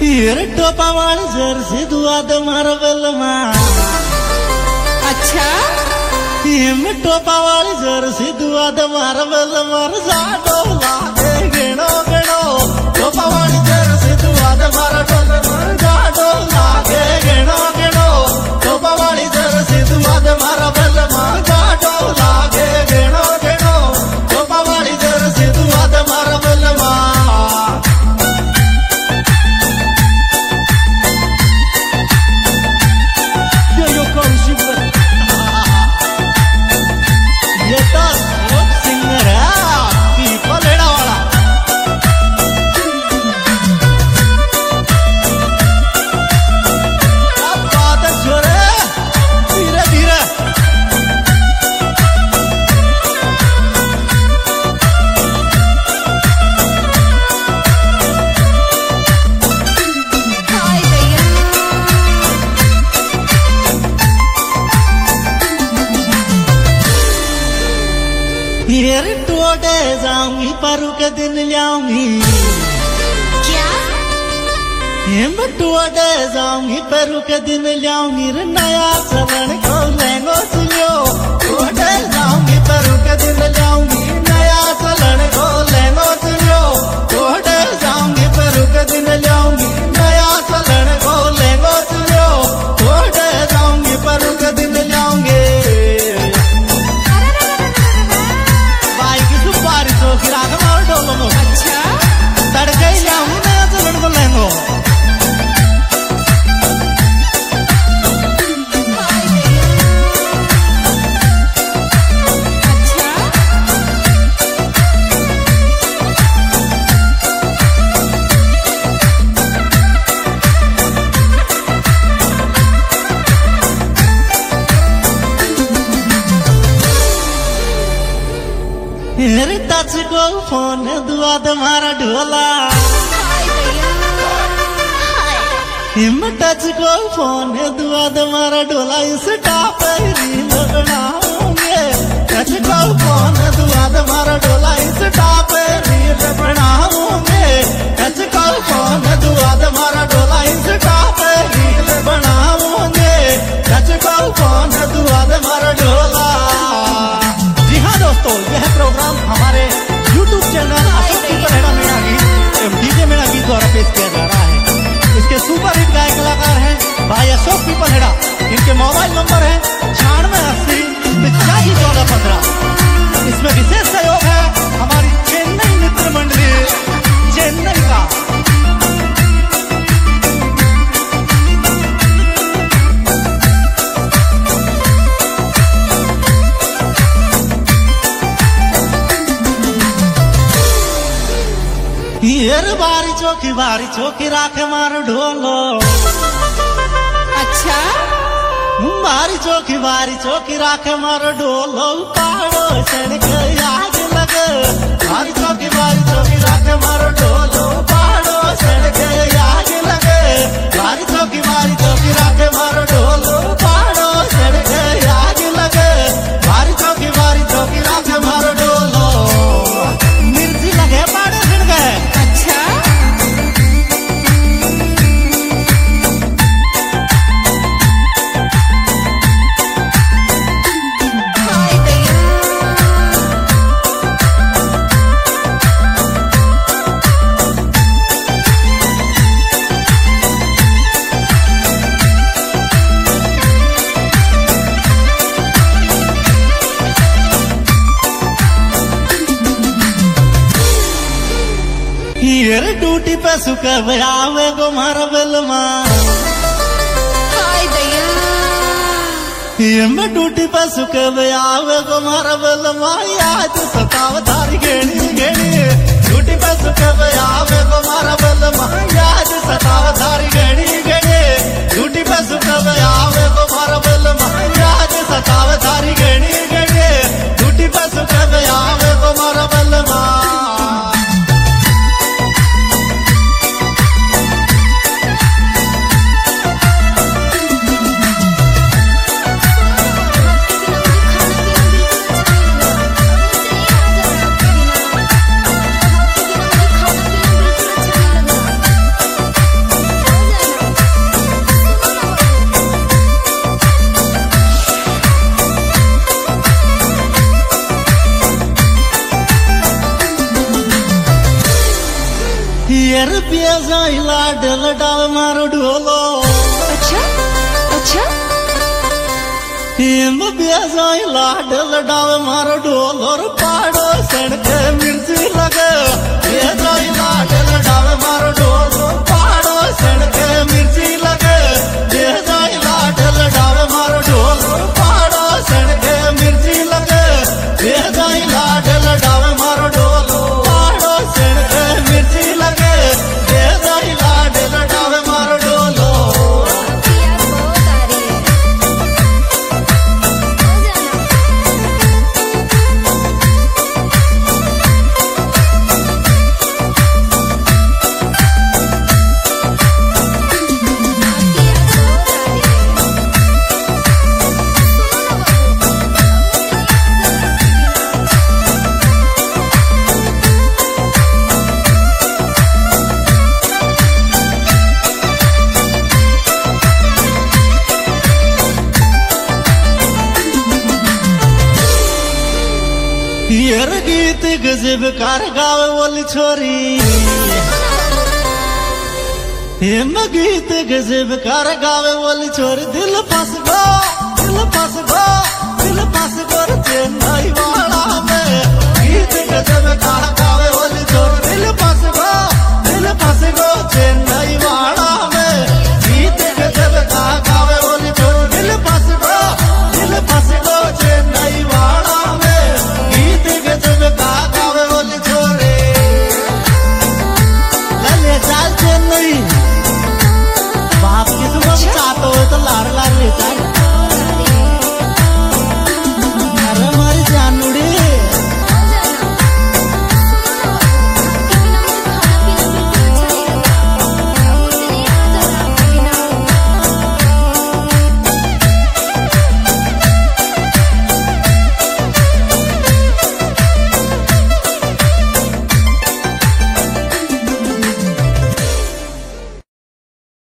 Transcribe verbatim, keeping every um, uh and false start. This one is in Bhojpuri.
हीर टोपा वाली जर्सी दुआ दे मारा बेलमा। अच्छा हिम टोपा वाली जर्सी दुआ दे मारा बेलमा। जाडो लागे गिनो गिनो टोपा वाली जर्सी दुआ दे मारा बेलमा। जाडो लागे गिनो गिनो टोपा वाली जर्सी दुआ दे मारा बेलमा। जाडो लागे गिनो गिनो टोपा वाली जर्सी दुआ दे मारा बेलमा। फिर टोडे जाऊंगी परू के दिन लाऊंगी। क्या हिम टोडे जाऊंगी परू के दिन लाऊंगी। नया चरण को लेंगो सुनियो टोडे जाऊंगी परू के दिन लाऊंगी। नया चरण को लेंगो सुनियो टोडे जाऊंगी परू के दिन लाऊंगी। नया चरण को लेंगो सुनियो टोडे जाऊंगी परू के दिन लाऊंगी। अच्छा तड़के ही लाऊंगी नया चरण को लेंगो। मेरे टच को फोन दुआ दे मारा ढोला। हिम टच को फोन दुआ दे मारा ढोला। इस टाप रील बनाऊंगे। टच को फोन दुआ दे मारा ढोला। इस टाप रील बनाऊंगे। टच को फोन दुआ दे मारा ढोला। इस टाप रील बनाऊंगे। टच को फोन दुआ दे मारा ढोला। जी हाँ दोस्तों, यह प्रोग्राम हमारे यूट्यूब चैनल अशोक पीपलहेड़ा मीणा गीत एवं डीजे मीणा गीत द्वारा पेश किया जा रहा है। इसके सुपर हिट गायक कलाकार हैं भाई अशोक पीपलहेड़ा। इनके मोबाइल नंबर है छियानवे अस्सी पिचासी चौदह पंद्रह। इसमें विशेष सहयोग है हमारी चेन्नई मित्र मंडली चेन्नई का। हीर बारी चौकी बारी चौकी राखे मारो ढोलो। अच्छा बारी चौकी बारी चौकी राखे मारो ढोलो। पाड़ो सड़क आग लगे। बारी चौकी बारी चौकी राखे मारो ढोलो। पाड़ो सड़क आग लगे। बारी चौकी बारी चौकी राखे मारो ढोलो। पाड़ो सड़क आग लगे। बारी चौकी बारी चौकी राखे मारो ढोलो। मिर्ची लगे पाड़े फिर गए। अच्छा हाय दैया। हीर ड्यूटी पे सुख आवे गो मारा बेलमा। हाय दैया। हिम ड्यूटी पे सुख आवे गो मारा बेलमा। याद सताव थारी गेणी गेणी। ड्यूटी पे सुख आवे गो मारा बेलमा। याद सताव थारी गेणी गेणी। ड्यूटी पे सुख आवे गो मारा बेलमा। याद सताव थारी गेणी गेणी। ड्यूटी पे सुख आवे गो मारा बेलमा। जाई लाडल डाव मारो ढोलो अच्छा अच्छा हिम बेजाई लाडल डाव मारो ढोलो रे पाड़ो सड़के मिर्ची लगे बेजाई लाडल डाव मारो ढोलो पाड़ो सड़के मिर्ची लगे बेजाई लाडल डाव मारो ढोलो पाड़ो सड़के मिर्ची लगे बेजाई लाडल डाव मारो ढोलो पाड़ो सड़के मिर्ची लगे बेजाई लाडल डाव मारो ढोलो यार बहुत आ रही येर गीत गजब कार गावे वाली छोरी हिम गीत गजब कार गावे वाली छोरी दिल फंस गो दिल फंस गो दिल फंस गो रे चेन्नई वाला में गीत गजब कार गावे वाली छोरी दिल फंस गो दिल फंस गो चेन्नई वाला में गीत गजब कार गावे वाली छोरी दिल फंस गो दिल फंस गो चेन्नई वाला में गीत गजब का गावे वाली छोरे ले चाल चेन्नई बाप की तुम चाहते हो तो लाड़ लाड़ ले चाल